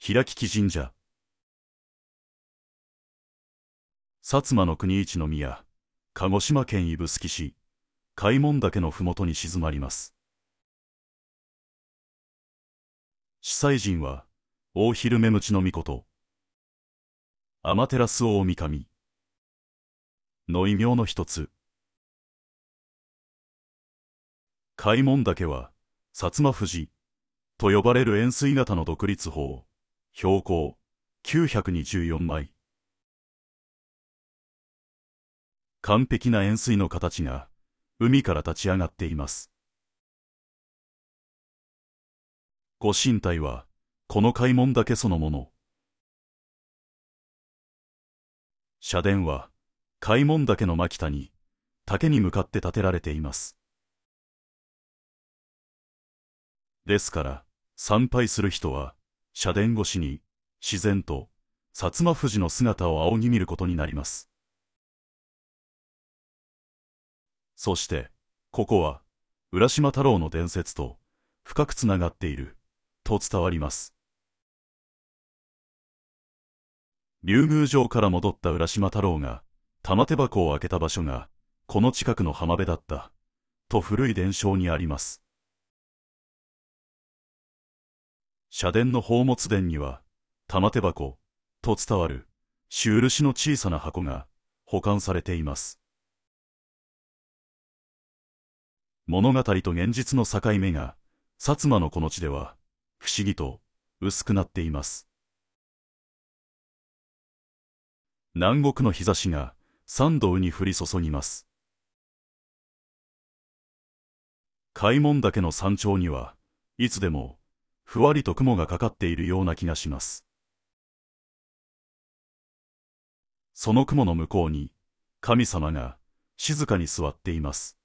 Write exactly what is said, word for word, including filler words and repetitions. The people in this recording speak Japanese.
平木神社。薩摩の国一の宮、鹿児島県指宿市、開門岳のふもとに静まります。司祭神は、大昼目鞭の命、天照大神の異名の一つ。開門岳は、薩摩富士と呼ばれる円錐型の独立峰、標高きゅうひゃくにじゅうよんまい。完璧な円錐の形が海から立ち上がっています。ご神体はこの開門岳そのもの。社殿は開門岳の真北に岳に向かって建てられています。ですから参拝する人は社殿越しに自然と薩摩富士の姿を仰ぎ見ることになります。そして、ここは、浦島太郎の伝説と深くつながっている、と伝わります。竜宮城から戻った浦島太郎が、玉手箱を開けた場所が、この近くの浜辺だった、と古い伝承にあります。社殿の宝物殿には、玉手箱、と伝わる、朱漆の小さな箱が、保管されています。物語と現実の境目が、薩摩のこの地では、不思議と薄くなっています。南国の日差しが三度に降り注ぎます。開門岳の山頂には、いつでも、ふわりと雲がかかっているような気がします。その雲の向こうに、神様が静かに座っています。